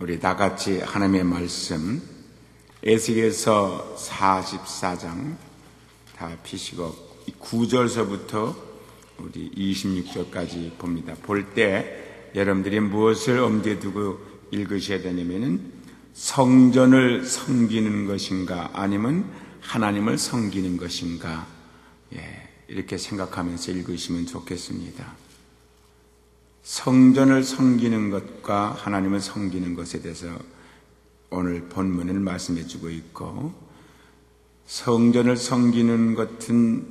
우리 다 같이 하나님의 말씀 에스겔서 44장 다 피시고 9절서부터 우리 26절까지 봅니다. 볼 때 여러분들이 무엇을 엄두에 두고 읽으셔야 되냐면은 성전을 섬기는 것인가 아니면 하나님을 섬기는 것인가, 이렇게 생각하면서 읽으시면 좋겠습니다. 성전을 섬기는 것과 하나님을 섬기는 것에 대해서 오늘 본문을 말씀해 주고 있고, 성전을 섬기는 것은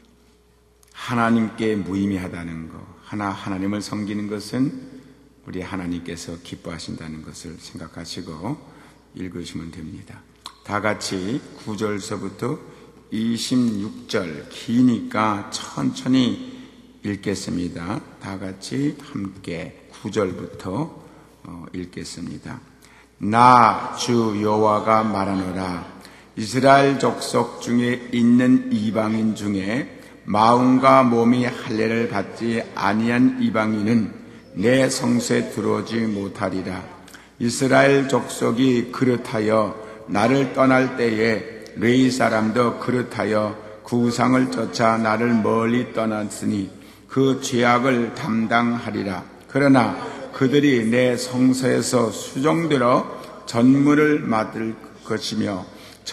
하나님께 무의미하다는 것, 하나님을 섬기는 것은 우리 하나님께서 기뻐하신다는 것을 생각하시고 읽으시면 됩니다. 다 같이 9절서부터 26절, 기니까 천천히 읽겠습니다. 다 같이 함께 9절부터 읽겠습니다. 나 주 여호와가 말하노라. 이스라엘 족속 중에 있는 이방인 중에 마음과 몸이 할례를 받지 아니한 이방인은 내 성소에 들어오지 못하리라. 이스라엘 족속이 그릇하여 나를 떠날 때에 레위 사람도 그릇하여 그 우상을 쫓아 나를 멀리 떠났으니 그 죄악을 담당하리라. 그러나 그들이 내 성소에서 수종들어 전물을 맡을 것이며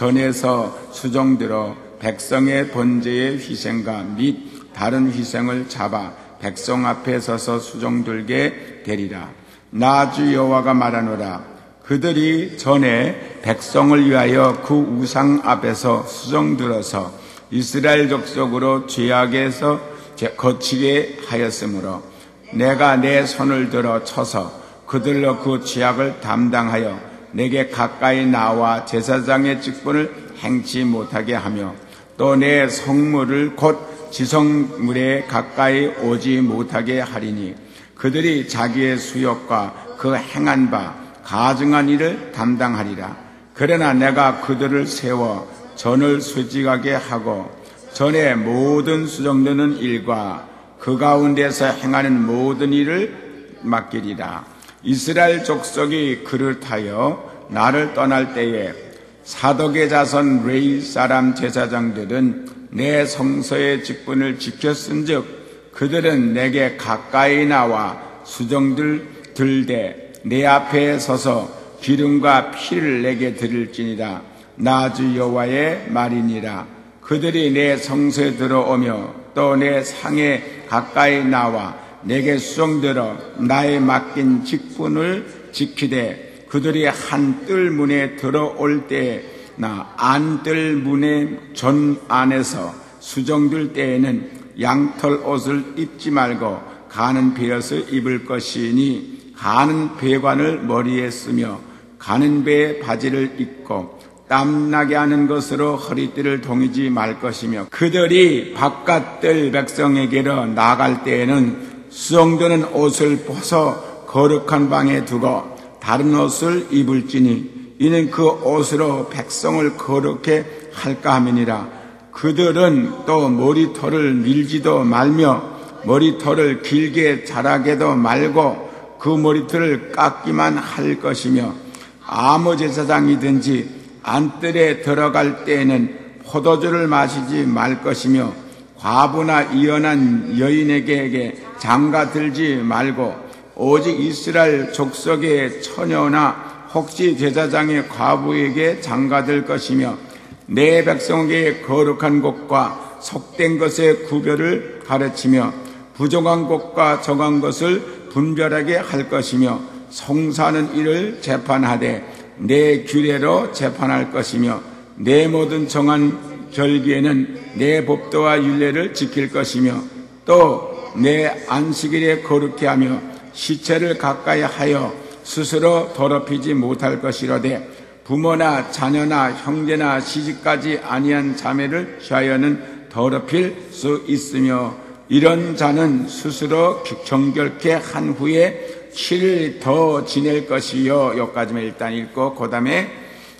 전에서 수종들어 백성의 번제의 희생과 및 다른 희생을 잡아 백성 앞에 서서 수종들게 되리라. 나 주 여호와가 말하노라. 그들이 전에 백성을 위하여 그 우상 앞에서 수종들어서 이스라엘 족속으로 죄악에서 거치게 하였으므로 내가 내 손을 들어 쳐서 그들로 그 죄악을 담당하여 내게 가까이 나와 제사장의 직분을 행치 못하게 하며 또 내 성물을 곧 지성물에 가까이 오지 못하게 하리니 그들이 자기의 수욕과 그 행한 바 가증한 일을 담당하리라. 그러나 내가 그들을 세워 전을 수직하게 하고 전의 모든 수정되는 일과 그 가운데서 행하는 모든 일을 맡기리라. 이스라엘 족속이 그릇하여 나를 떠날 때에 사독의 자손 레위 사람 제사장들은 내 성소의 직분을 지켰은즉 그들은 내게 가까이 나와 수정들 들되 내 앞에 서서 기름과 피를 내게 드릴지니라. 나 주 여호와의 말이니라. 그들이 내 성소에 들어오며 또 내 상에 가까이 나와 내게 수종들어 나의 맡긴 직분을 지키되 그들이 한 뜰 문에 들어올 때에 나 안뜰 문의 전 안에서 수종들 때에는 양털 옷을 입지 말고 가는 베옷을 입을 것이니 가는 배관을 머리에 쓰며 가는 배에 바지를 입고 땀나게 하는 것으로 허리띠를 동이지 말 것이며 그들이 바깥들 백성에게로 나갈 때에는 수종되는 옷을 벗어 거룩한 방에 두고 다른 옷을 입을지니 이는 그 옷으로 백성을 거룩해 할까 함이니라. 그들은 또 머리털을 밀지도 말며 머리털을 길게 자라게도 말고 그 머리털을 깎기만 할 것이며 아무 제사장이든지 안뜰에 들어갈 때에는 포도주를 마시지 말 것이며 과부나 이혼한 여인에게 장가 들지 말고 오직 이스라엘 족속의 처녀나 혹시 제사장의 과부에게 장가들 것이며 내 백성에게 거룩한 것과 속된 것의 구별을 가르치며 부정한 것과 정한 것을 분별하게 할 것이며 송사하는 일을 재판하되 내 규례로 재판할 것이며 내 모든 정한 절기에는 내 법도와 율례를 지킬 것이며 또 내 안식일에 거룩히 하며 시체를 가까이 하여 스스로 더럽히지 못할 것이로되 부모나 자녀나 형제나 시집까지 아니한 자매를 취하여는 더럽힐 수 있으며 이런 자는 스스로 정결케 한 후에 7일 더 지낼 것이요. 여기까지만 일단 읽고 그 다음에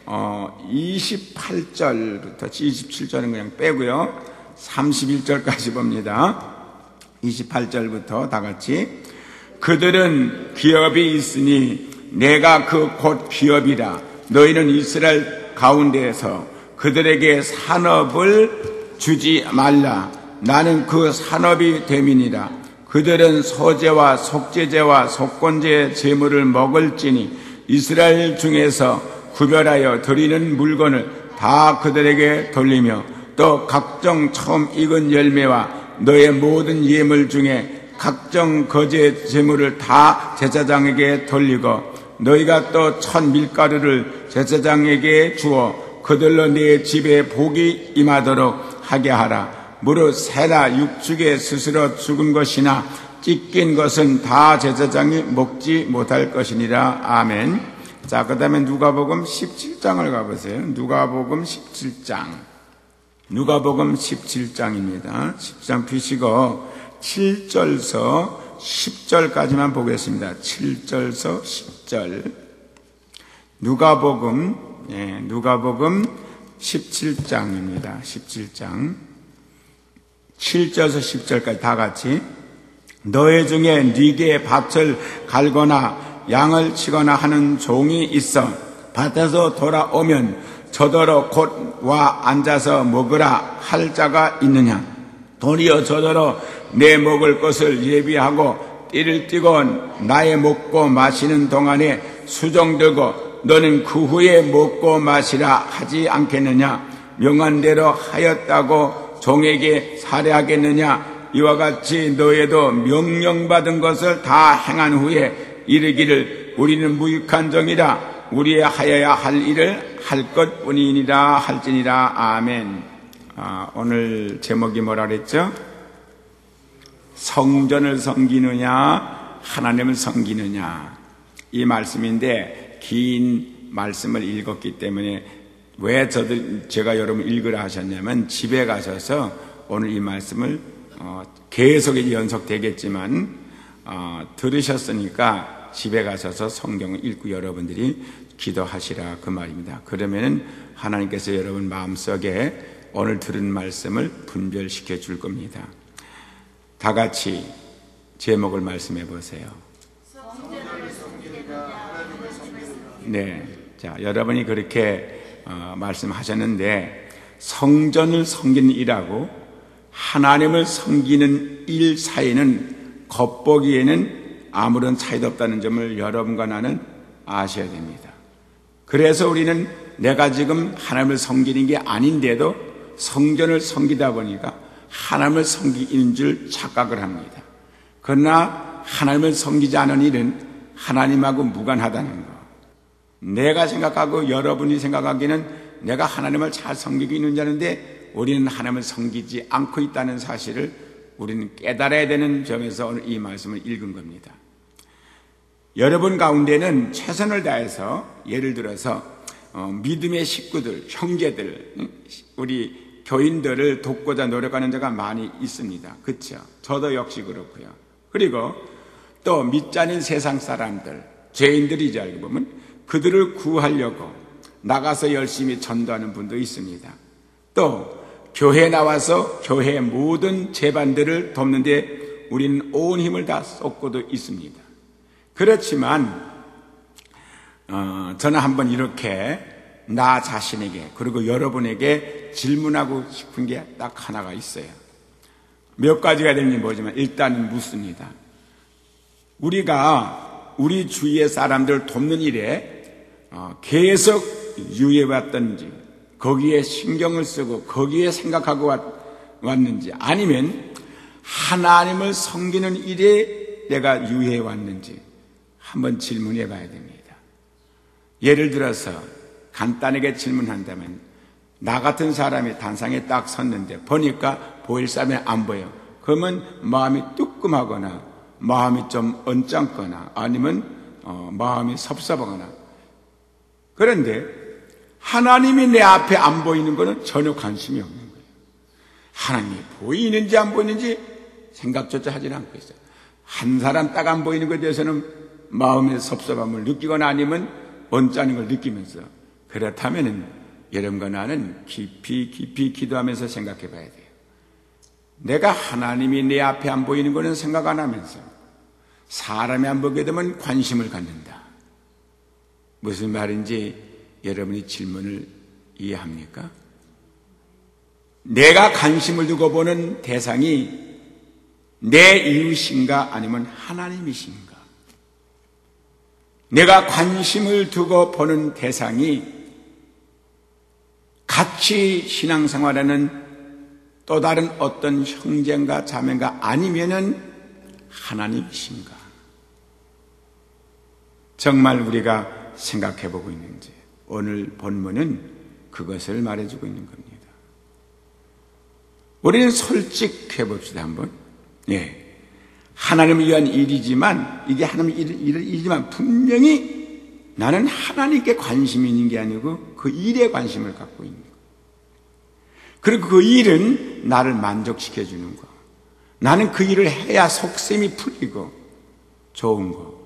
28절부터 27절은 그냥 빼고요. 31절까지 봅니다. 28절부터 다 같이 그들은 기업이 있으니 내가 그 곧 기업이라. 너희는 이스라엘 가운데에서 그들에게 산업을 주지 말라. 나는 그 산업이 됨이니라. 그들은 소제와 속죄제와 속건제의 제물을 먹을지니 이스라엘 중에서 구별하여 드리는 물건을 다 그들에게 돌리며 또 각종 처음 익은 열매와 너의 모든 예물 중에 각종 거제 제물을 다 제사장에게 돌리고 너희가 또 천 밀가루를 제사장에게 주어 그들로 네 집에 복이 임하도록 하게 하라. 무릇 새나 육축에 스스로 죽은 것이나 찢긴 것은 다 제사장이 먹지 못할 것이니라. 아멘. 자, 그 다음에 누가복음 17장을 가보세요. 누가복음 17장. 누가복음 17장입니다. 10장 펴시고 7절서 10절까지만 보겠습니다. 7절서 10절. 누가복음 17장입니다. 17장. 7절에서 10절까지 다 같이. 너희 중에 네게 밭을 갈거나 양을 치거나 하는 종이 있어 밭에서 돌아오면 저더러 곧 와 앉아서 먹으라 할 자가 있느냐? 도리어 저더러 내 먹을 것을 예비하고 띠를 띠고 나의 먹고 마시는 동안에 수종 들고 너는 그 후에 먹고 마시라 하지 않겠느냐? 명한 대로 하였다고 종에게 살해하겠느냐? 이와 같이 너희도 명령받은 것을 다 행한 후에 이르기를 우리는 무익한 종이라 우리의 하여야 할 일을 할 것뿐이니라 할지니라. 아멘. 오늘 제목이 뭐라 그랬죠? 성전을 섬기느냐 하나님을 섬기느냐, 이 말씀인데 긴 말씀을 읽었기 때문에 왜 제가 여러분 읽으라 하셨냐면 집에 가셔서 오늘 이 말씀을 계속 연속되겠지만 들으셨으니까 집에 가셔서 성경을 읽고 여러분들이 기도하시라 그 말입니다. 그러면은 하나님께서 여러분 마음속에 오늘 들은 말씀을 분별시켜 줄 겁니다. 다 같이 제목을 말씀해 보세요. 네, 자, 여러분이 그렇게 말씀하셨는데 성전을 섬기는 일하고 하나님을 섬기는 일 사이는 겉보기에는 아무런 차이도 없다는 점을 여러분과 나는 아셔야 됩니다. 그래서 우리는 내가 지금 하나님을 섬기는 게 아닌데도 성전을 섬기다 보니까 하나님을 섬기는 줄 착각을 합니다. 그러나 하나님을 섬기지 않은 일은 하나님하고 무관하다는 거. 내가 생각하고 여러분이 생각하기에는 내가 하나님을 잘 섬기고 있는 자인데 우리는 하나님을 섬기지 않고 있다는 사실을 우리는 깨달아야 되는 점에서 오늘 이 말씀을 읽은 겁니다. 여러분 가운데는 최선을 다해서 예를 들어서 믿음의 식구들, 형제들, 우리 교인들을 돕고자 노력하는 자가 많이 있습니다. 그렇죠? 저도 역시 그렇고요. 그리고 또 믿지 않은 세상 사람들, 죄인들이지 알고 보면 그들을 구하려고 나가서 열심히 전도하는 분도 있습니다. 또 교회에 나와서 교회의 모든 제반들을 돕는데 우리는 온 힘을 다 쏟고도 있습니다. 그렇지만 저는 한번 이렇게 나 자신에게 그리고 여러분에게 질문하고 싶은 게 딱 하나가 있어요. 몇 가지가 되는지 모르지만 일단은 묻습니다. 우리가 우리 주위의 사람들을 돕는 일에 계속 유의해왔던지 거기에 신경을 쓰고 거기에 생각하고 왔는지 아니면 하나님을 섬기는 일에 내가 유의해왔는지 한번 질문해 봐야 됩니다. 예를 들어서 간단하게 질문한다면 나 같은 사람이 단상에 딱 섰는데 보니까 보일 사람이 안 보여. 그러면 마음이 뜨끔하거나 마음이 좀 언짢거나 아니면 마음이 섭섭하거나. 그런데 하나님이 내 앞에 안 보이는 것은 전혀 관심이 없는 거예요. 하나님이 보이는지 안 보이는지 생각조차 하지 않고 있어요. 한 사람 딱 안 보이는 것에 대해서는 마음의 섭섭함을 느끼거나 아니면 언짢은 걸 느끼면서, 그렇다면 여러분과 나는 깊이 기도하면서 생각해 봐야 돼요. 내가 하나님이 내 앞에 안 보이는 것은 생각 안 하면서 사람이 안 보게 되면 관심을 갖는다. 무슨 말인지 여러분이 질문을 이해합니까? 내가 관심을 두고 보는 대상이 내 이웃인가 아니면 하나님이신가? 내가 관심을 두고 보는 대상이 같이 신앙생활하는 또 다른 어떤 형제인가 자매인가 아니면은 하나님이신가? 정말 우리가 생각해 보고 있는지 오늘 본문은 그것을 말해주고 있는 겁니다. 우리는 솔직해 봅시다 한번. 하나님을 위한 일이지만 이게 하나님의 일이지만 분명히 나는 하나님께 관심이 있는 게 아니고 그 일에 관심을 갖고 있는 거. 그리고 그 일은 나를 만족시켜 주는 거. 나는 그 일을 해야 속셈이 풀리고 좋은 거.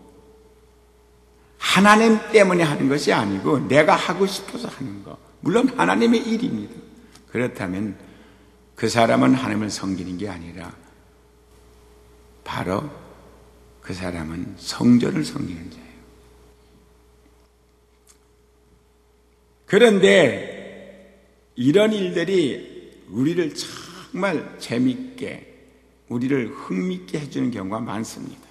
하나님 때문에 하는 것이 아니고 내가 하고 싶어서 하는 거. 물론 하나님의 일입니다. 그렇다면 그 사람은 하나님을 섬기는 게 아니라 바로 그 사람은 성전을 섬기는 자예요. 그런데 이런 일들이 우리를 정말 재밌게 우리를 흥미있게 해주는 경우가 많습니다.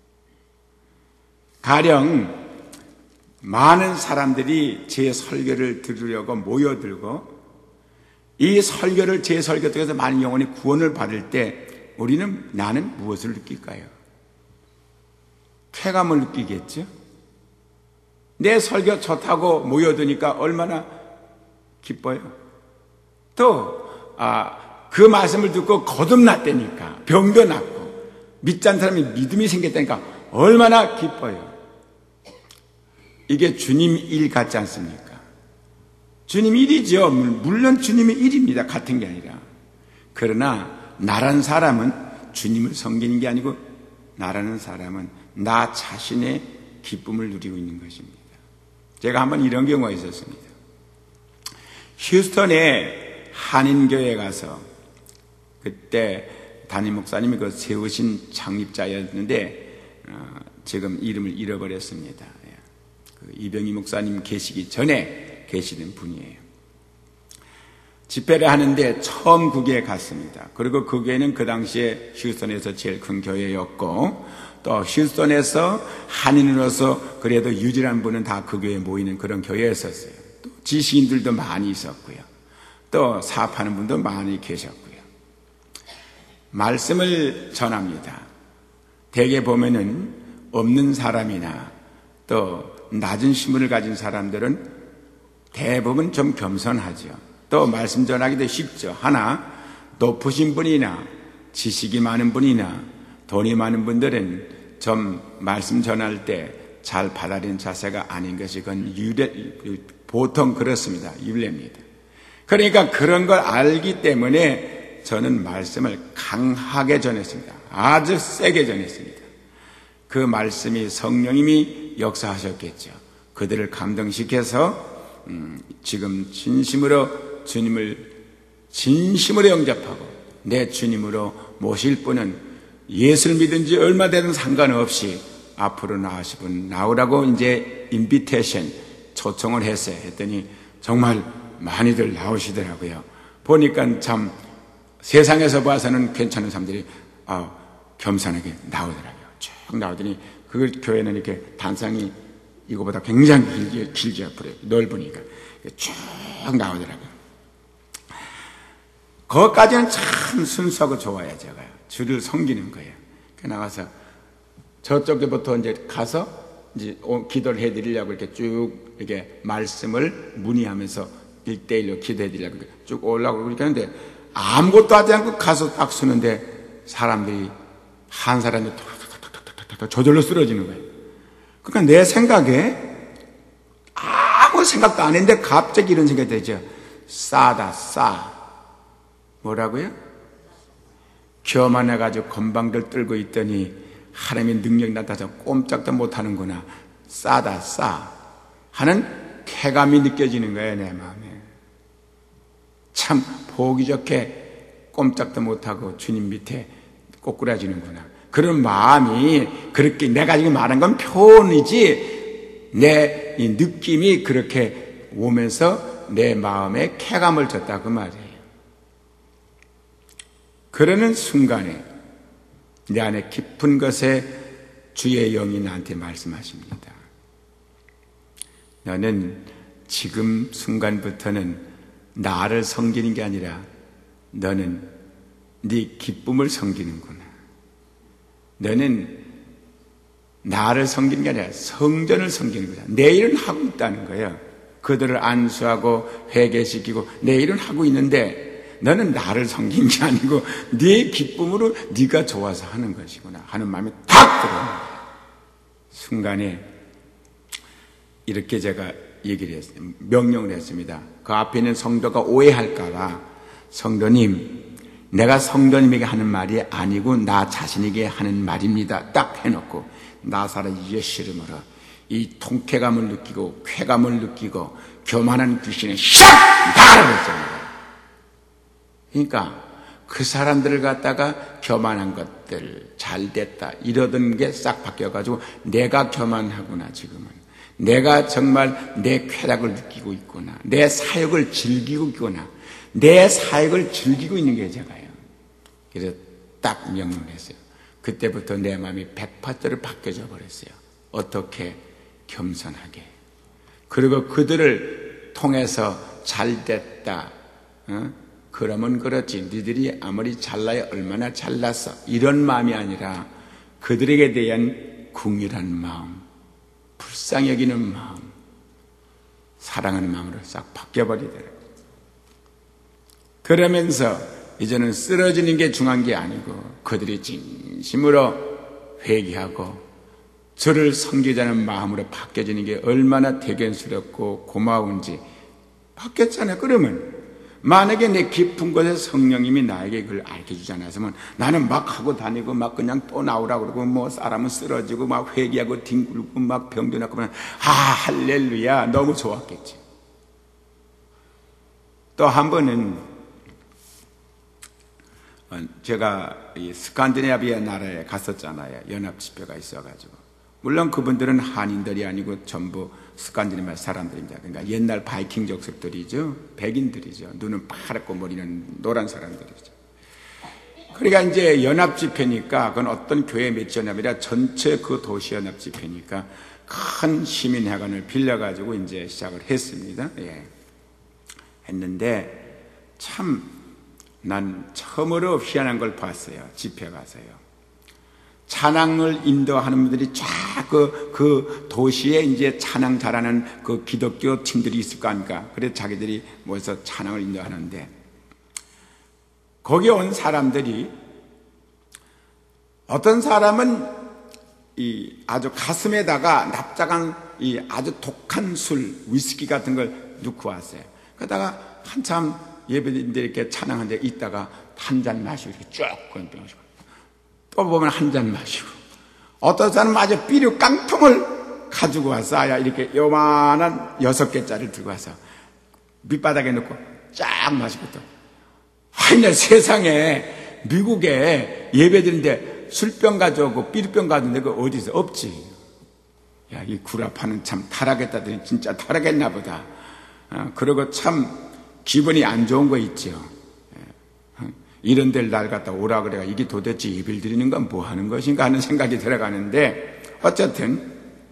가령 많은 사람들이 제 설교를 들으려고 모여들고 이 설교를 제 설교 통해서 많은 영혼이 구원을 받을 때 나는 무엇을 느낄까요? 쾌감을 느끼겠죠? 내 설교 좋다고 모여드니까 얼마나 기뻐요. 또 그 말씀을 듣고 거듭났다니까 병도 낫고 믿지 않는 사람이 믿음이 생겼다니까 얼마나 기뻐요. 이게 주님 일 같지 않습니까? 주님 일이죠. 물론 주님의 일입니다. 같은 게 아니라. 그러나 나라는 사람은 주님을 섬기는 게 아니고 나라는 사람은 나 자신의 기쁨을 누리고 있는 것입니다. 제가 한번 이런 경우가 있었습니다. 휴스턴에 한인교회에 가서 그때 담임 목사님이 그 세우신 창립자였는데 지금 이름을 잃어버렸습니다. 그 이병희 목사님 계시기 전에 계시는 분이에요. 집회를 하는데 처음 그 교회에 갔습니다. 그리고 그 교회는 그 당시에 휴스턴에서 제일 큰 교회였고 또 휴스턴에서 한인으로서 그래도 유일한 분은 다 그 교회에 모이는 그런 교회였었어요. 또 지식인들도 많이 있었고요. 또 사업하는 분도 많이 계셨고요. 말씀을 전합니다. 대개 보면은 없는 사람이나 또 낮은 신분을 가진 사람들은 대부분 좀 겸손하죠. 또 말씀 전하기도 쉽죠. 하나 높으신 분이나 지식이 많은 분이나 돈이 많은 분들은 좀 말씀 전할 때 잘 받아들이는 자세가 아닌 것이 그건 보통 그렇습니다. 윤례입니다. 그러니까 그런 걸 알기 때문에 저는 말씀을 강하게 전했습니다. 아주 세게 전했습니다. 그 말씀이 성령님이 역사하셨겠죠. 그들을 감동시켜서 지금 진심으로 주님을 진심으로 영접하고 내 주님으로 모실 분은 예수를 믿은 지 얼마 되든 상관없이 앞으로 나오실 분 나오라고 이제 인비테이션 초청을 했어요. 했더니 정말 많이들 나오시더라고요. 보니까 참 세상에서 봐서는 괜찮은 사람들이 겸손하게 나오더라고요. 쭉 나오더니 그 교회는 이렇게 단상이 이거보다 굉장히 길지 앞으로 넓으니까 쭉 나오더라고요. 거기까지는 참 순수하고 좋아요. 제가요. 주를 섬기는 거예요. 나가서 저쪽에부터 이제 가서 이제 기도를 해드리려고 이렇게 쭉 이렇게 말씀을 문의하면서 1대1로 기도해드리려고 쭉 올라오고 그렇게 하는데 아무것도 하지 않고 가서 딱 서는데 사람들이 한 사람이 저절로 쓰러지는 거예요. 그러니까 내 생각에 아무 생각도 안 했는데 갑자기 이런 생각이 들죠. 싸다 싸. 뭐라고요? 교만해가지고 건방들 떨고 있더니 하나님의 능력이 나타나서 꼼짝도 못하는구나. 싸다 싸 하는 쾌감이 느껴지는 거예요. 내 마음에. 참 보기 좋게 꼼짝도 못하고 주님 밑에 꼬꾸라지는구나. 그런 마음이 그렇게 내가 지금 말한 건 표현이지 내 이 느낌이 그렇게 오면서 내 마음에 쾌감을 줬다 그 말이에요. 그러는 순간에 내 안에 깊은 것에 주의 영이 나한테 말씀하십니다. 너는 지금 순간부터는 나를 섬기는 게 아니라 너는 네 기쁨을 섬기는구나. 너는 나를 섬기는 게 아니라 성전을 섬기는 거야. 내 일은 하고 있다는 거예요. 그들을 안수하고 회개시키고 내 일은 하고 있는데 너는 나를 섬기는 게 아니고 네 기쁨으로 네가 좋아서 하는 것이구나 하는 마음이 탁 들어오는 거예요. 순간에 이렇게 제가 얘기를 했어요. 명령을 했습니다. 그 앞에 있는 성도가 오해할까 봐 성도님, 내가 성도님에게 하는 말이 아니고 나 자신에게 하는 말입니다. 딱 해놓고 나사렛 예수 이름으로 이 통쾌감을 느끼고 쾌감을 느끼고 교만한 귀신에 샥 나가버렸잖아요. 그러니까 그 사람들을 갖다가 교만한 것들 잘됐다 이러던 게 싹 바뀌어가지고 내가 교만하구나. 지금은 내가 정말 내 쾌락을 느끼고 있구나. 내 사역을 즐기고 있구나. 내 사역을 즐기고 있는 게 제가요. 그래서 딱 명령을 했어요. 그때부터 내 마음이 180도로 바뀌어져 버렸어요. 어떻게? 겸손하게. 그리고 그들을 통해서 잘됐다. 그러면 그렇지. 니들이 아무리 잘나야 얼마나 잘났어. 이런 마음이 아니라 그들에게 대한 궁휼한 마음, 불쌍히 여기는 마음, 사랑하는 마음으로 싹 바뀌어버리더라고요. 그러면서 이제는 쓰러지는 게 중요한 게 아니고 그들이 진심으로 회개하고 저를 섬기자는 마음으로 바뀌어지는 게 얼마나 대견스럽고 고마운지 바뀌었잖아요. 그러면 만약에 내 깊은 곳에 성령님이 나에게 그걸 알려주지 않았으면 나는 막 하고 다니고 막 그냥 또 나오라고 그러고 뭐 사람은 쓰러지고 막 회개하고 뒹굴고 막 병도 낫고 아 할렐루야 너무 좋았겠지. 또 한 번은 제가 이 스칸디나비아 나라에 갔었잖아요. 연합집회가 있어가지고. 물론 그분들은 한인들이 아니고 전부 스칸디나비아 사람들입니다. 그러니까 옛날 바이킹 족속들이죠. 백인들이죠. 눈은 파랗고 머리는 노란 사람들이죠. 그러니까 이제 연합집회니까 그건 어떤 교회 맺지가 아니라 전체 그 도시 연합집회니까 큰 시민회관을 빌려가지고 이제 시작을 했습니다. 예. 했는데 참 난 처음으로 희한한 걸 봤어요. 집회 가서요. 찬양을 인도하는 분들이 쫙 그 도시에 이제 찬양 잘하는 그 기독교 팀들이 있을 거 아닙니까? 그래서 자기들이 모여서 찬양을 인도하는데 거기 온 사람들이 어떤 사람은 이 아주 가슴에다가 납작한 이 아주 독한 술, 위스키 같은 걸 넣고 왔어요. 그러다가 한참 예배인들 이렇게 찬양하는데 있다가 한 잔 마시고 이렇게 쭉 건병하시고 또 보면 한 잔 마시고 어떤 사람은 아주 비료 깡통을 가지고 와서 이렇게 요만한 6개짜리를 들고 와서 밑바닥에 넣고 쫙 마시고 또 하이나 세상에 미국에 예배드리는데 술병 가져오고 삐리병 가져오는데 그 어디 있어? 없지. 야, 이 구라파는 참 타락했다더니 진짜 타락했나 보다. 그러고 참 기분이 안 좋은 거 있죠. 이런 데를 날 갖다 오라 그래가 이게 도대체 예배를 드리는 건 뭐 하는 것인가 하는 생각이 들어가는데 어쨌든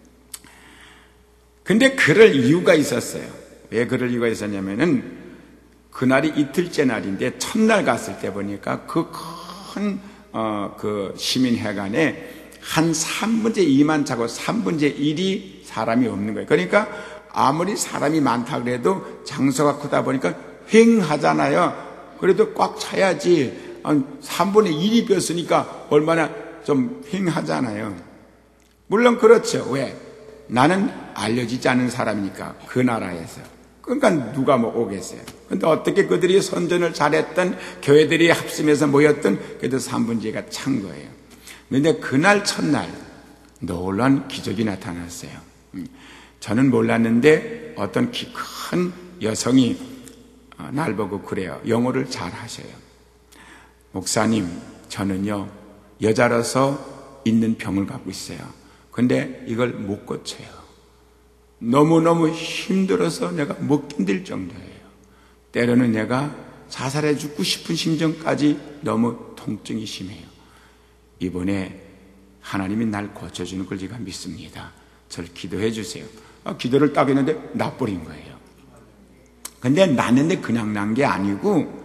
근데 그럴 이유가 있었어요. 왜 그럴 이유가 있었냐면은 그날이 이틀째 날인데 첫날 갔을 때 보니까 그 큰 그 시민회관에 한 3분의 2만 차고 3분의 1이 사람이 없는 거예요. 그러니까 아무리 사람이 많다 그래도 장소가 크다 보니까 휑하잖아요. 그래도 꽉 차야지. 3분의 1이 비었으니까 얼마나 좀 휑하잖아요. 물론 그렇죠. 왜? 나는 알려지지 않은 사람이니까 그 나라에서. 그러니까 누가 뭐 오겠어요. 근데 어떻게 그들이 선전을 잘했던 교회들이 합심해서 모였던 그래도 3분의 2가 찬 거예요. 근데 그날 첫날 놀라운 기적이 나타났어요. 저는 몰랐는데 어떤 키 큰 여성이 날 보고 그래요. 영어를 잘 하셔요. 목사님, 저는요 여자로서 있는 병을 갖고 있어요. 근데 이걸 못 고쳐요. 너무너무 힘들어서 내가 못 견딜 정도예요. 때로는 내가 자살해 죽고 싶은 심정까지 너무 통증이 심해요. 이번에 하나님이 날 고쳐주는 걸 제가 믿습니다. 저를 기도해 주세요. 기도를 딱 했는데 나버린 거예요. 근데 났는데 그냥 난 게 아니고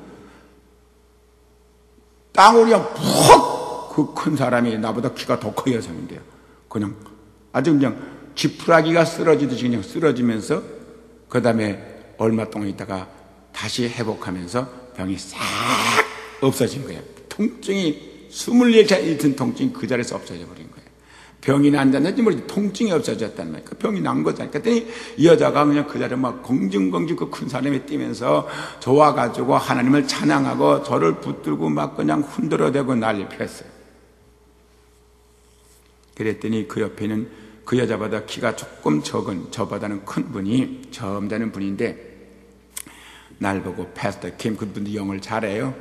땅으로 그냥 푹 그 큰 사람이 나보다 키가 더 커 여성인데요. 그냥 아주 그냥 지푸라기가 쓰러지듯이 그냥 쓰러지면서 그 다음에 얼마 동안 있다가 다시 회복하면서 병이 싹 없어진 거예요. 통증이 24시간 있던 통증이 그 자리에서 없어져 버린 거예요. 병이 난다는지 모르지 통증이 없어졌단 말이에요. 그 병이 난 거잖아요. 그랬더니 이 여자가 그냥 그 자리에 막 공중공중 그 큰 사람이 뛰면서 좋아가지고 하나님을 찬양하고 저를 붙들고 막 그냥 흔들어대고 난리 폈어요. 그랬더니 그 옆에는 그 여자보다 키가 조금 적은 저보다는 큰 분이 점잖은 분인데 날 보고 패스터 킴 그분도 영어를 잘해요.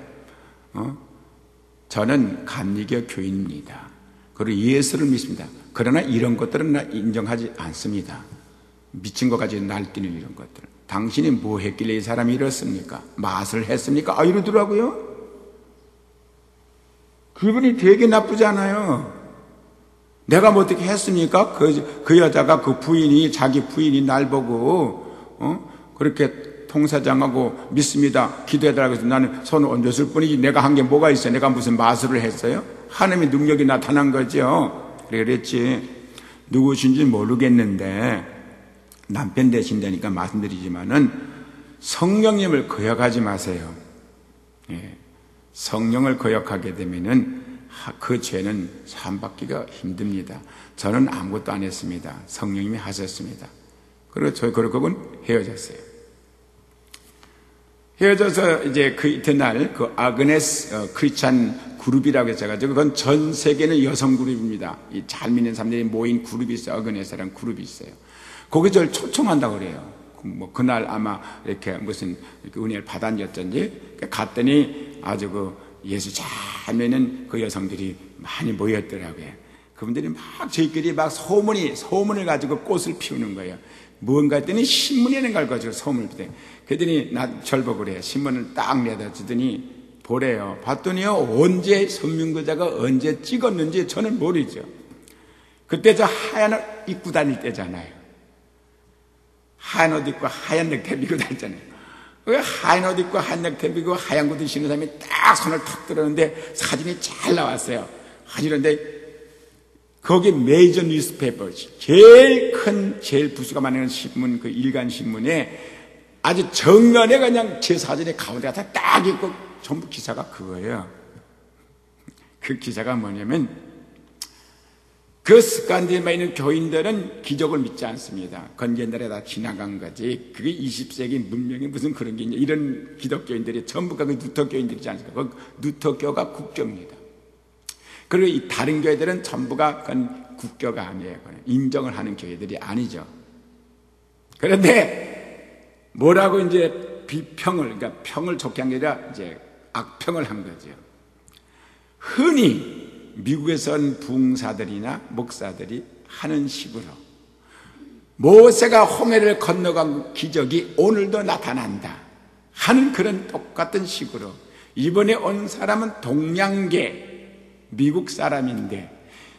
저는 감리교 교인입니다. 그리고 예수를 믿습니다. 그러나 이런 것들은 나 인정하지 않습니다. 미친 것 가지고 날뛰는 이런 것들. 당신이 뭐 했길래 이 사람이 이렇습니까? 맛을 했습니까? 이러더라고요. 그분이 되게 나쁘지 않아요. 내가 뭐 어떻게 했습니까? 그 여자가 그 부인이 자기 부인이 날 보고 그렇게 통사장하고 믿습니다. 기도해달라고 해서 나는 손을 얹었을 뿐이지 내가 한 게 뭐가 있어요? 내가 무슨 마술을 했어요? 하나님의 능력이 나타난 거죠. 그랬지. 누구신지 모르겠는데 남편 되신다니까 말씀드리지만은 성령님을 거역하지 마세요. 예. 성령을 거역하게 되면은 그 죄는 사함받기가 힘듭니다. 저는 아무것도 안 했습니다. 성령님이 하셨습니다. 그리고 저희 그룹은 헤어졌어요. 헤어져서 이제 그 이튿날 그 아그네스 크리스찬 그룹이라고 해서가지고 그건 전 세계는 여성 그룹입니다. 이 잘 믿는 사람들이 모인 그룹이 있어요. 아그네스라는 그룹이 있어요. 거기 저를 초청한다고 그래요. 뭐 그날 아마 이렇게 무슨 이렇게 은혜를 받았는지 갔더니 아주 그 예수 잘 믿는 그 여성들이 많이 모였더라고요. 그분들이 막 저희끼리 막 소문을 가지고 꽃을 피우는 거예요. 뭔가 했더니 신문에는 걸 가지고 소문을 피워요. 그랬더니 절 보고 그래요. 신문을 딱 내다 주더니 보래요. 봤더니요, 언제 선민거자가 언제 찍었는지 저는 모르죠. 그때 저 하얀 옷 입고 다닐 때잖아요. 하얀 옷 입고 하얀 넥타이 입고 다녔잖아요. 하얀 옷 입고 하얀 넥타이 입고 하얀 구두 신는 사람이 딱 손을 탁 들었는데 사진이 잘 나왔어요. 그런데 거기 메이저 뉴스페이퍼 제일 부수가 많은 신문 그 일간 신문에 아주 정면에 그냥 제 사진의 가운데 가서 딱 있고 전부 기사가 그거예요. 그 기사가 뭐냐면 그 스칸디나비아에 있는 교인들은 기적을 믿지 않습니다. 그건 옛날에 다 지나간 거지. 그게 20세기 문명이 무슨 그런 게 있냐. 이런 기독교인들이 전부가 그 누터교인들이지 않습니까? 그 누터교가 국교입니다. 그리고 이 다른 교회들은 전부가 그건 국교가 아니에요. 인정을 하는 교회들이 아니죠. 그런데 뭐라고 이제 비평을, 그러니까 평을 좋게 한 게 아니라 이제 악평을 한 거죠. 흔히 미국에선 부흥사들이나 목사들이 하는 식으로 모세가 홍해를 건너간 기적이 오늘도 나타난다 하는 그런 똑같은 식으로 이번에 온 사람은 동양계 미국 사람인데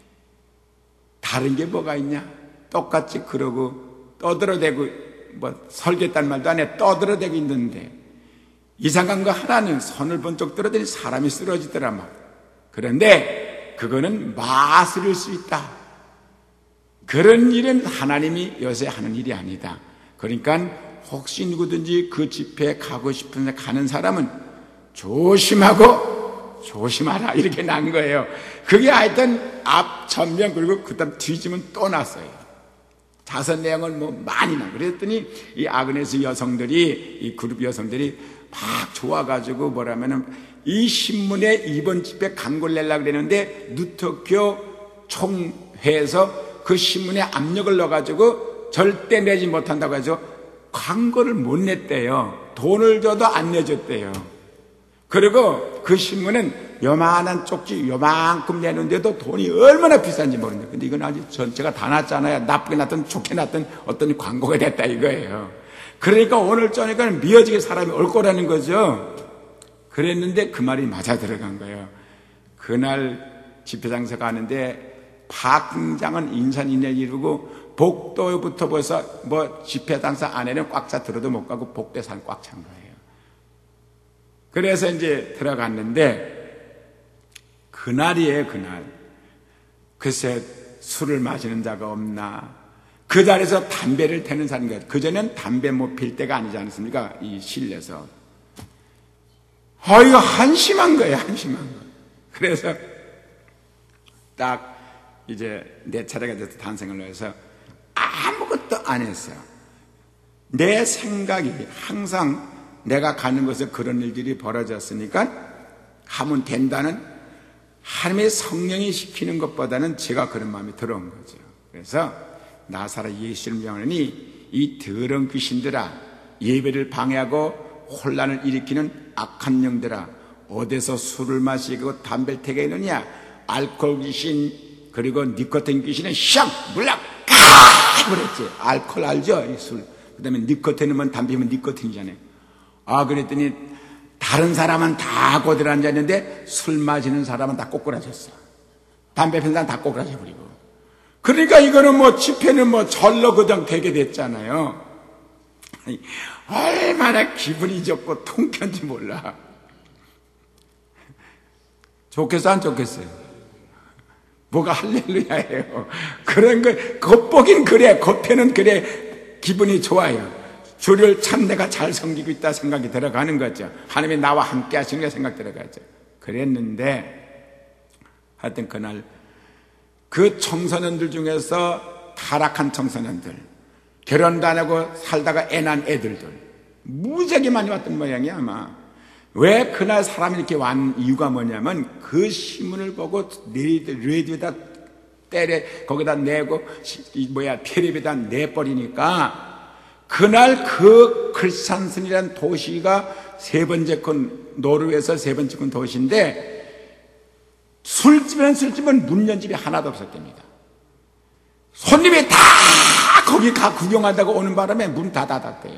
다른 게 뭐가 있냐? 똑같이 그러고 떠들어대고 뭐 설계했단 말도 안 해. 떠들어대고 있는데 이상한 거 하나는 손을 번쩍 들어대니 사람이 쓰러지더라 막. 그런데 그거는 마술일 수 있다. 그런 일은 하나님이 요새 하는 일이 아니다. 그러니까 혹시 누구든지 그 집회에 가고 싶은데 가는 사람은 조심하고 조심하라 이렇게 난 거예요. 그게 하여튼 앞 전면 그리고 그다음 뒤지면 또 났어요. 자선 내용을 뭐 많이 나. 그랬더니 이 아그네스 여성들이 이 그룹 여성들이 막 좋아가지고 뭐라면은 이 신문에 이번 집회 광고를 내려고 그랬는데 누터교 총회에서 그 신문에 압력을 넣어가지고 절대 내지 못한다고 해서 광고를 못 냈대요. 돈을 줘도 안 내줬대요. 그리고 그 신문은 요만한 쪽지 요만큼 내는데도 돈이 얼마나 비싼지 모르는데, 근데 이건 아주 전체가 다 났잖아요. 나쁘게 났든 좋게 났든 어떤 광고가 됐다 이거예요. 그러니까 오늘 저녁에는 미어지게 사람이 올 거라는 거죠. 그랬는데 그 말이 맞아 들어간 거예요. 그날 집회장서 가는데 파킹장은 인산인해를 이루고 복도부터 벌써 뭐 집회장서 안에는 꽉 차 들어도 못 가고 복도에서는 꽉 찬 거예요. 그래서 이제 들어갔는데 그날이에요, 그날. 글쎄 술을 마시는 자가 없나. 그 자리에서 담배를 태는 사람인 거예요. 그전엔 담배 못 필 때가 아니지 않습니까? 이 실내에서. 이거 한심한 거예요, 한심한 거. 그래서 딱 이제 내 차례가 돼서 단생을 해서 아무것도 안 했어요. 내 생각이 항상 내가 가는 곳에 그런 일들이 벌어졌으니까 하면 된다는 하나님의 성령이 시키는 것보다는 제가 그런 마음이 들어온 거죠. 그래서 나사렛 예수를 명하니 이 더러운 귀신들아, 예배를 방해하고 혼란을 일으키는 악한 영들아, 어디서 술을 마시고 담배를 태게 있느냐. 알코올 귀신 그리고 니코틴 귀신은 샥 물락 가 그랬지. 알코올 알죠? 이 술. 그 다음에 니코틴은 담배면 니코틴이잖아요. 그랬더니 다른 사람은 다 고들 앉았는데 술 마시는 사람은 다 꼬꾸라졌어. 담배 피는 사람은 다 꼬꾸라져 버리고. 그러니까 이거는 뭐 집회는 뭐 절로 그냥 되게 됐잖아요. 얼마나 기분이 좋고 통쾌한지 몰라. 좋겠어 안 좋겠어요? 뭐가 할렐루야예요. 그런 거 겉보긴 그래, 겉에는 그래 기분이 좋아요. 주를 참 내가 잘 섬기고 있다 생각이 들어가는 거죠. 하나님이 나와 함께 하시는 게 생각 들어가죠. 그랬는데 하여튼 그날 그 청소년들 중에서 타락한 청소년들, 결혼도 안 하고 살다가 애 낳은 애들들 무지하게 많이 왔던 모양이야. 아마 왜 그날 사람이 이렇게 왔는 이유가 뭐냐면 그 신문을 보고 레디오에다 때려 거기다 내고 텔레비에다 내버리니까 그날 그 크리스찬슨이라는 도시가 세 번째 큰 노르웨이에서 세 번째 큰 도시인데 술집은 문 연 집이 하나도 없었답니다. 손님이 다 거기 가 구경한다고 오는 바람에 문 다 닫았대요.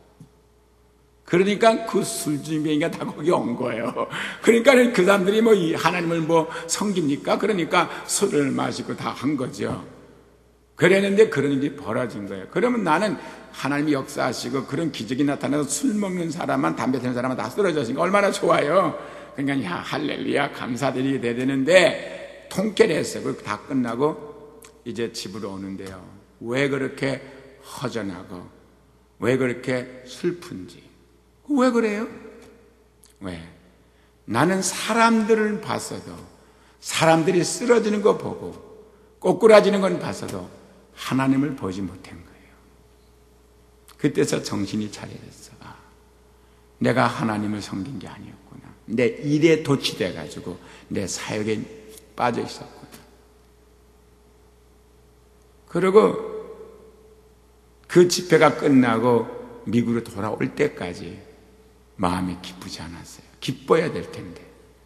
그러니까 그 술집이니까 다 거기 온 거예요. 그러니까 그 사람들이 뭐 하나님을 뭐 섬깁니까? 그러니까 술을 마시고 다 한 거죠. 그랬는데 그런 일이 벌어진 거예요. 그러면 나는 하나님이 역사하시고 그런 기적이 나타나서 술 먹는 사람만 담배 피는 사람만 다 쓰러졌으니까 얼마나 좋아요. 그러니까 할렐루야 감사드리게 돼야 되는데 통쾌를 했어요. 그리고 다 끝나고 이제 집으로 오는데요. 왜 그렇게 허전하고 왜 그렇게 슬픈지. 왜 그래요? 왜? 나는 사람들을 봤어도 사람들이 쓰러지는 거 보고 꼬꾸라지는 건 봤어도 하나님을 보지 못한 거예요. 그때서 정신이 차려졌어. 내가 하나님을 섬긴 게 아니었구나. 내 일에 도취돼가지고 내 사역에 빠져 있었구나. 그리고 그 집회가 끝나고 미국으로 돌아올 때까지 마음이 기쁘지 않았어요. 기뻐야 될 텐데.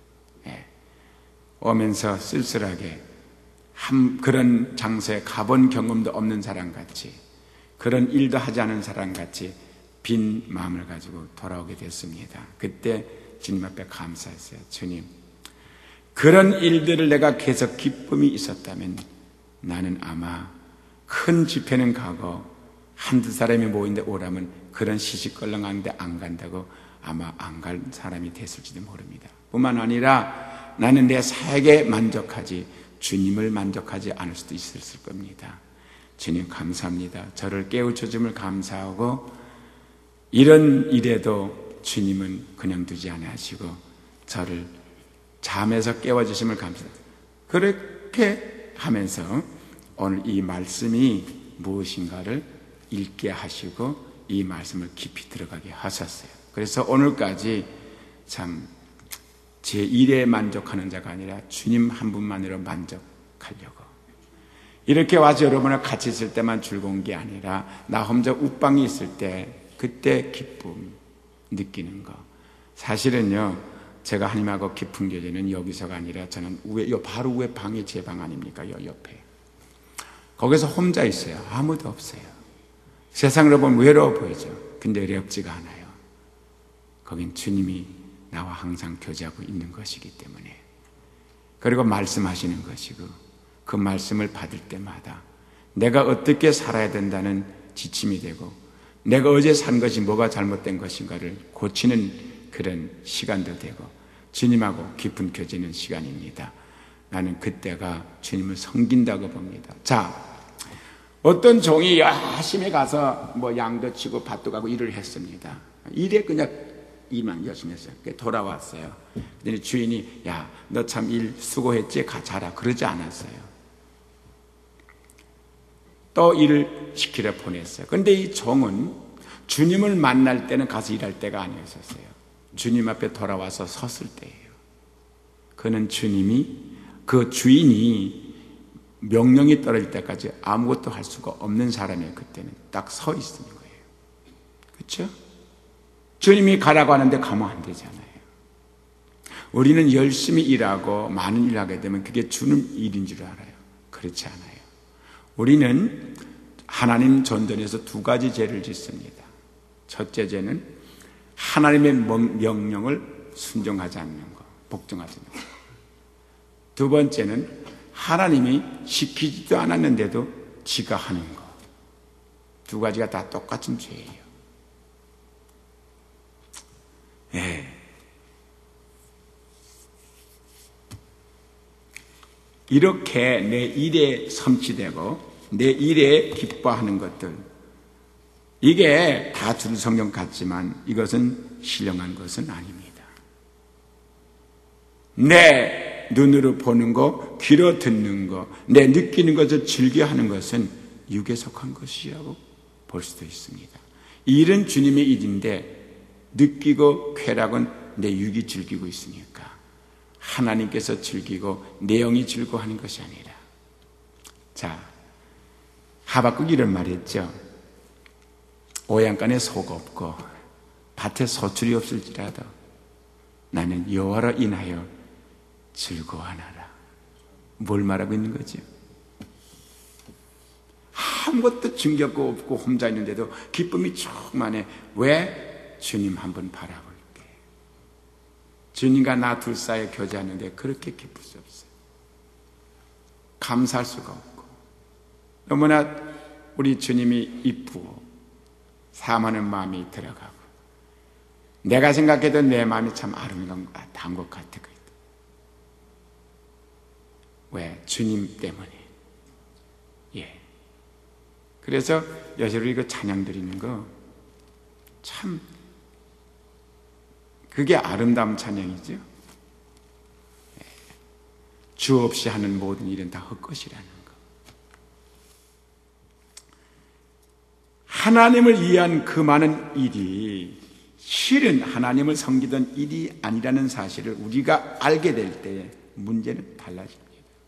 오면서 쓸쓸하게 그런 장소에 가본 경험도 없는 사람같이 그런 일도 하지 않은 사람같이 빈 마음을 가지고 돌아오게 됐습니다. 그때 주님 앞에 감사했어요. 주님, 그런 일들을 내가 계속 기쁨이 있었다면 나는 아마 큰 집회는 가고 한두 사람이 모인데 오라면 그런 시시껄렁한데 안 간다고 아마 안 갈 사람이 됐을지도 모릅니다. 뿐만 아니라 나는 내 사역에 만족하지 주님을 만족하지 않을 수도 있었을 겁니다. 주님 감사합니다. 저를 깨우쳐줌을 감사하고 이런 일에도 주님은 그냥 두지 아니하시고 저를 잠에서 깨워주심을 감사합니다. 그렇게 하면서 오늘 이 말씀이 무엇인가를 읽게 하시고 이 말씀을 깊이 들어가게 하셨어요. 그래서 오늘까지 참 제 일에 만족하는 자가 아니라 주님 한 분만으로 만족하려고 이렇게 와서 여러분과 같이 있을 때만 즐거운 게 아니라 나 혼자 웃방이 있을 때 그때 기쁨 느끼는 거. 사실은요 제가 하나님하고 깊은 교제는 여기서가 아니라 저는 바로 위에 방이 제 방 아닙니까? 요 옆에. 거기서 혼자 있어요. 아무도 없어요. 세상으로 보면 외로워 보이죠. 근데 어렵지가 않아요. 거긴 주님이 나와 항상 교제하고 있는 것이기 때문에. 그리고 말씀하시는 것이고 그 말씀을 받을 때마다 내가 어떻게 살아야 된다는 지침이 되고 내가 어제 산 것이 뭐가 잘못된 것인가를 고치는 그런 시간도 되고 주님하고 깊은 교제는 시간입니다. 나는 그때가 주님을 섬긴다고 봅니다. 자, 어떤 종이 열심히 가서 양도 치고 밭도 가고 일을 했습니다. 일에 그냥 일만 열심히 했어요. 돌아왔어요. 그랬더니 주인이 야, 너 참 일 수고했지? 가자라. 그러지 않았어요. 또 일을 시키려 보냈어요. 그런데 이 종은 주님을 만날 때는 가서 일할 때가 아니었었어요. 주님 앞에 돌아와서 섰을 때예요. 그는 그 주인이 명령이 떨어질 때까지 아무것도 할 수가 없는 사람이에요. 그때는 딱 서 있는 거예요. 그렇죠? 주님이 가라고 하는데 가면 안 되잖아요. 우리는 열심히 일하고 많은 일을 하게 되면 그게 주는 일인 줄 알아요. 그렇지 않아요. 우리는 하나님 전전에서 두 가지 죄를 짓습니다. 첫째 죄는 하나님의 명령을 순종하지 않는 것, 복종하지 않는 것. 두 번째는 하나님이 시키지도 않았는데도 지가 하는 것. 두 가지가 다 똑같은 죄예요. 예. 이렇게 내 일에 섬치되고 내 일에 기뻐하는 것들, 이게 다 줄 성경 같지만 이것은 신령한 것은 아닙니다. 내 눈으로 보는 거, 귀로 듣는 거, 내 느끼는 것을 즐겨하는 것은 육에 속한 것이라고 볼 수도 있습니다. 이 일은 주님의 일인데 느끼고 쾌락은 내 육이 즐기고 있으니까 하나님께서 즐기고 내 영이 즐거워하는 것이 아니라. 자, 하박국이 이런 말을 했죠. 오양간에 속 없고 밭에 소출이 없을지라도 나는 여호와로 인하여 즐거워하나라. 뭘 말하고 있는 거죠? 아무것도 증거가 없고 혼자 있는데도 기쁨이 충만해. 왜? 주님 한번 바라볼게. 주님과 나 둘 사이에 교제하는데 그렇게 기쁠 수 없어요. 감사할 수가 없고 너무나 우리 주님이 이쁘고 사모하는 마음이 들어가고 내가 생각해도 내 마음이 참 아름다운 것 같아. 왜? 주님 때문에. 예. 그래서 여전히 그 찬양 드리는 거 참 그게 아름다운 찬양이죠. 예. 주 없이 하는 모든 일은 다 헛것이라는 거. 하나님을 위한 그 많은 일이 실은 하나님을 섬기던 일이 아니라는 사실을 우리가 알게 될 때 문제는 달라집니다.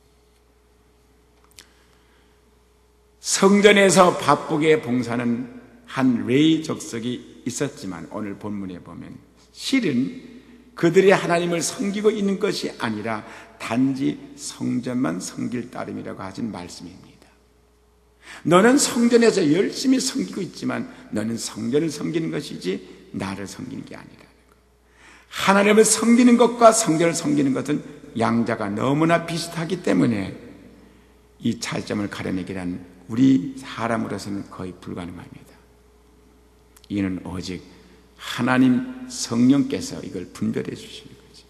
성전에서 바쁘게 봉사하는 한 레위 족속이 있었지만 오늘 본문에 보면 실은 그들이 하나님을 섬기고 있는 것이 아니라 단지 성전만 섬길 따름이라고 하신 말씀입니다. 너는 성전에서 열심히 섬기고 있지만 너는 성전을 섬기는 것이지 나를 섬기는 게 아니라는 것. 하나님을 섬기는 것과 성전을 섬기는 것은 양자가 너무나 비슷하기 때문에 이 차이점을 가려내기란 우리 사람으로서는 거의 불가능합니다. 이는 오직 하나님 성령께서 이걸 분별해 주시는 거죠.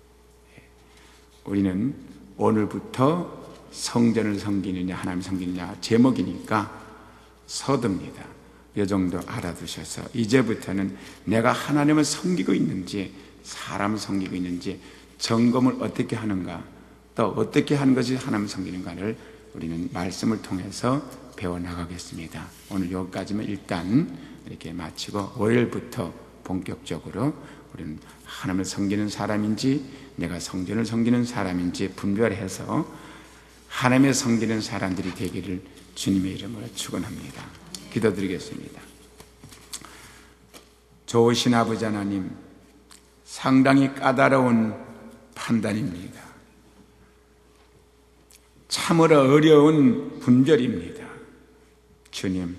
우리는 오늘부터 성전을 섬기느냐 하나님 섬기느냐 제목이니까 서두입니다. 이 정도 알아두셔서 이제부터는 내가 하나님을 섬기고 있는지 사람을 섬기고 있는지 점검을 어떻게 하는가, 또 어떻게 하는 것이 하나님을 섬기는가를 우리는 말씀을 통해서 배워나가겠습니다. 오늘 여기까지만 일단 이렇게 마치고 월요일부터 본격적으로 우리는 하나님을 섬기는 사람인지 내가 성전을 섬기는 사람인지 분별해서 하나님을 섬기는 사람들이 되기를 주님의 이름으로 축원합니다. 기도드리겠습니다. 좋으신 아버지 하나님, 상당히 까다로운 판단입니다. 참으로 어려운 분별입니다. 주님,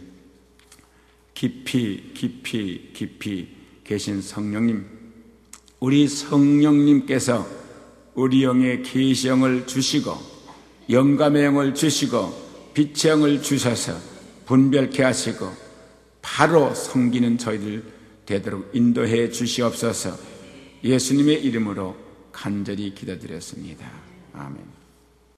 깊이 계신 성령님, 우리 성령님께서 우리 영에 계시의 영을 주시고 영감의 영을 주시고 빛의 영을 주셔서 분별케 하시고 바로 섬기는 저희들 되도록 인도해 주시옵소서. 예수님의 이름으로 간절히 기도드렸습니다. 아멘.